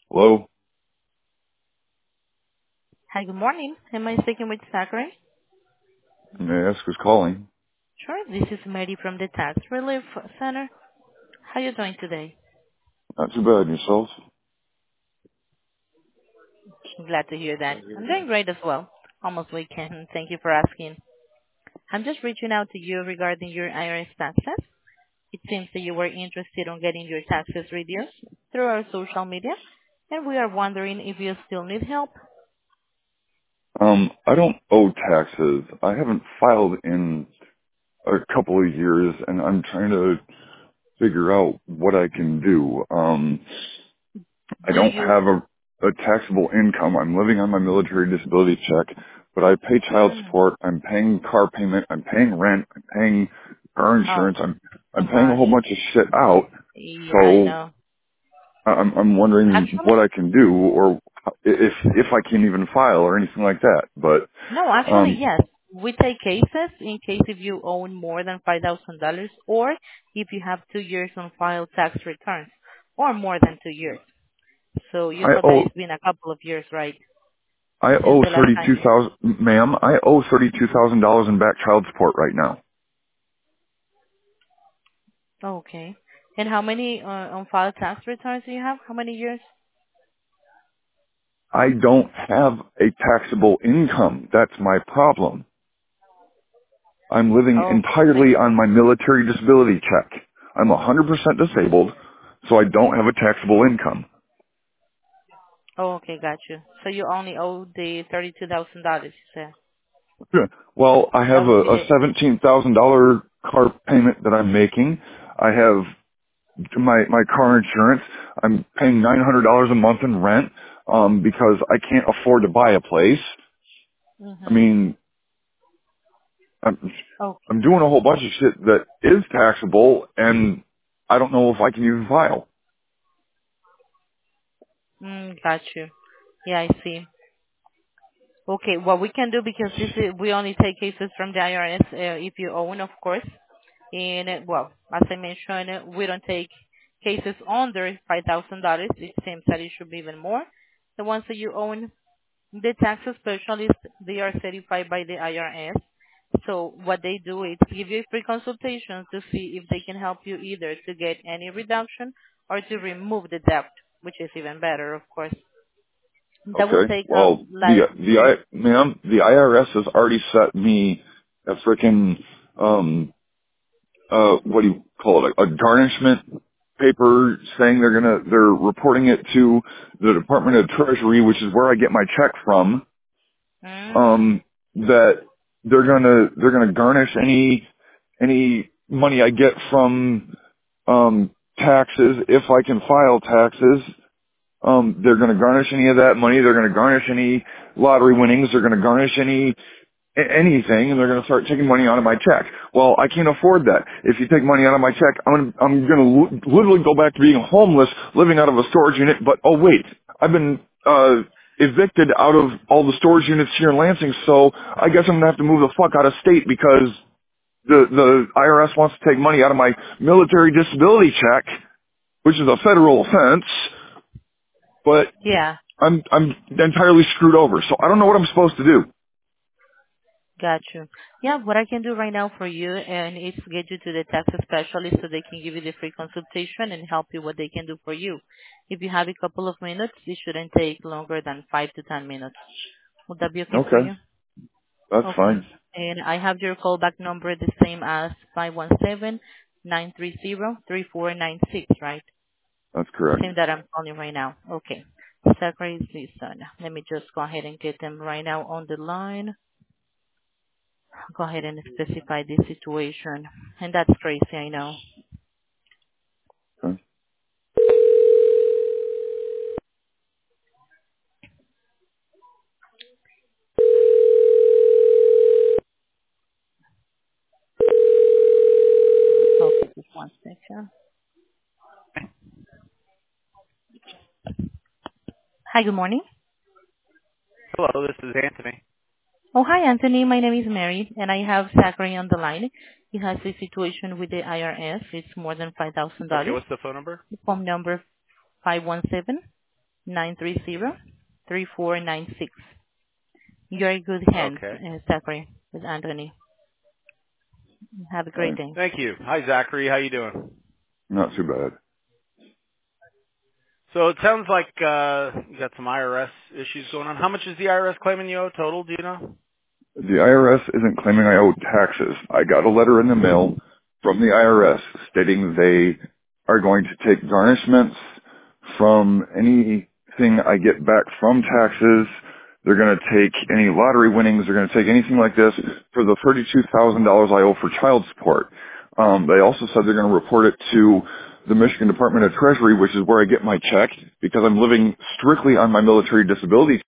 Hello? Hi, good morning. Am I speaking with Zachary? May I ask who's calling? Sure. This is Mary from the Tax Relief Center. How are you doing today? Not too bad, and yourself? I'm glad to hear that. I'm doing great as well. Almost weekend. Thank you for asking. I'm just reaching out to you regarding your IRS taxes. It seems that you were interested in getting your taxes reduced through our social media, and we are wondering if you still need help. I don't owe taxes. I haven't filed in a couple of years, and I'm trying to figure out what I can do. I Do don't you? have a taxable income. I'm living on my military disability check, but I pay child Mm, support. I'm paying car payment. I'm paying rent. I'm paying car oh, insurance. so I'm paying a much. whole bunch of shit out. Yeah, I So know. I'm wondering Actually, what I can do, or if I can even file or anything like that. But no, actually, um, yes. We take cases in case if you own more than $5,000 or if you have 2 years on file tax returns or more than 2 years. So you I saw that owe it's been a couple of years, right, I since owe the last time. ma'am. I owe $32,000 in back child support right now. Okay. And how many on file tax returns do you have? How many years? I don't have a taxable income. That's my problem. I'm living Okay. entirely on my military disability check. I'm 100% disabled, so I don't have a taxable income. Okay, got you. So you only owe the $32,000, you said. Yeah. Well, I have That would be a the. $17,000 car payment that I'm making. I have my car insurance. I'm paying $900 a month in rent because I can't afford to buy a place. I Mhm. mean, I'm, Okay. I'm doing a whole bunch of shit that is taxable, and I don't know if I can even file. Got you. Yeah, I see. Okay, what we can do, because this is, we only take cases from the IRS if you own, of course. And well, as I mentioned, we don't take cases under $5,000. It seems that it should be even more. The ones that you own, the tax specialists, they are certified by the IRS. So what they do is give you a free consultation to see if they can help you either to get any reduction or to remove the debt, which is even better, of course. That will Okay. take Well, like. ma'am, the IRS has already set me a frickin' what do you call it, a garnishment paper saying they're reporting it to the Department of Treasury, which is where I get my check from, Mm, that they're gonna garnish any money I get from, taxes if I can file taxes. They're gonna garnish any of that money. They're gonna garnish any lottery winnings. They're gonna garnish anything, and they're going to start taking money out of my check. Well, I can't afford that. If you take money out of my check, I'm going to literally go back to being homeless, living out of a storage unit. But oh wait, I've been evicted out of all the storage units here in Lansing, so I guess I'm going to have to move the fuck out of state because the IRS wants to take money out of my military disability check, which is a federal offense. But yeah. I'm entirely screwed over, so I don't know what I'm supposed to do. Got you. Yeah, what I can do right now for you and is get you to the tax specialist so they can give you the free consultation and help you what they can do for you. If you have a couple of minutes, it shouldn't take longer than 5 to 10 minutes. Would that be okay for Okay, you? that's Okay. fine. And I have your callback number the same as 517-930-3496, right? That's The correct. same that I'm calling right now. Okay. Zachary Gleason. Let me just go ahead and get them right now on the line. Go ahead and specify this situation. And that's crazy, I know. Okay. Okay, just one second. Hi, good morning. Hello, this is Anthony. Oh, hi, Anthony. My name is Mary, and I have Zachary on the line. He has a situation with the IRS. It's more than Okay, $5,000. what's the phone number? The phone number 517-930-3496. 930-3496. You're in good hands, Okay. Zachary, with Anthony. Have a All great right. day. Thank you. Hi, Zachary. How you doing? Not too bad. So it sounds like you got some IRS issues going on. How much is the IRS claiming you owe total? Do you know? The IRS isn't claiming I owe taxes. I got a letter in the mail from the IRS stating they are going to take garnishments from anything I get back from taxes. They're going to take any lottery winnings. They're going to take anything like this for the $32,000 I owe for child support. They also said they're going to report it to the Michigan Department of Treasury, which is where I get my check, because I'm living strictly on my military disability